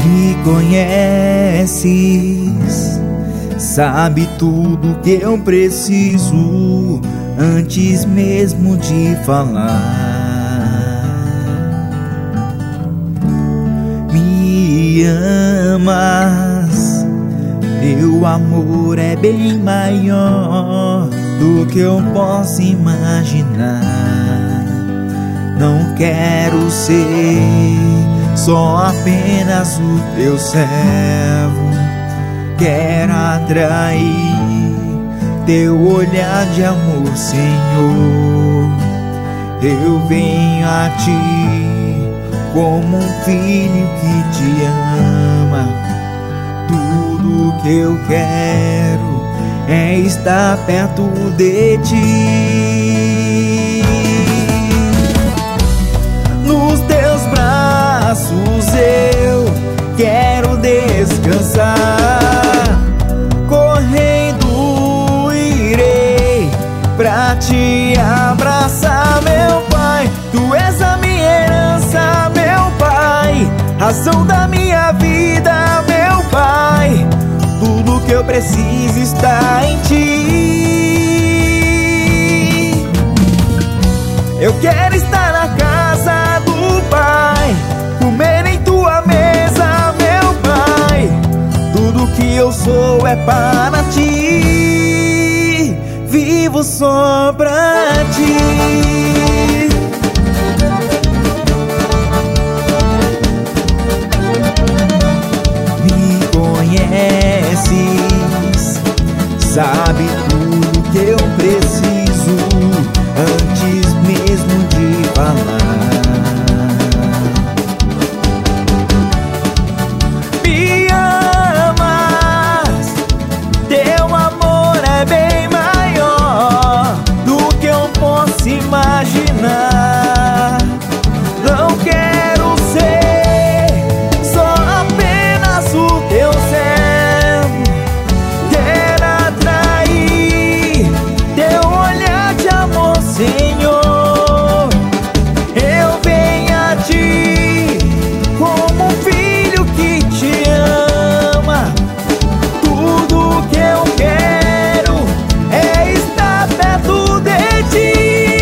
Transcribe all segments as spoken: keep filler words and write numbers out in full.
Me conheces, sabe tudo que eu preciso antes mesmo de falar. Me amas, teu amor é bem maior do que eu posso imaginar. Não quero ser só apenas o teu servo, quero atrair teu olhar de amor, Senhor. Eu venho a ti como um filho que te ama. Tudo que eu quero é estar perto de ti. Nos teus braços eu quero descansar. Correndo irei pra te abraçar, meu Pai. Tu és a minha herança, meu Pai, razão da minha vida, meu Pai. Tudo que eu preciso está em ti. Eu quero estar na casa do Pai, comer em tua mesa, meu Pai. Tudo que eu sou é para ti, vivo só pra ti. Me conheces, sabe tudo que eu preciso antes mesmo de falar. Me amas, teu amor é bem maior do que eu posso imaginar. Não quero ser só apenas o teu servo, quero atrair teu olhar de amor, Senhor. Eu venho a ti como um filho que te ama. Tudo que eu quero é estar perto de ti.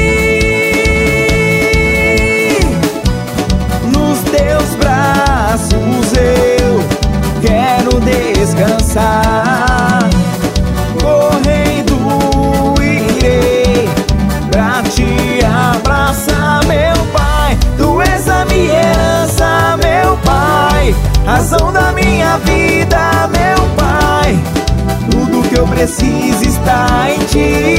Nos teus braços eu quero descansar. Correndo irei pra te abraçar, meu Pai. Tu és a minha herança, meu Pai, razão da minha vida, meu Pai. Tudo que eu preciso está em ti.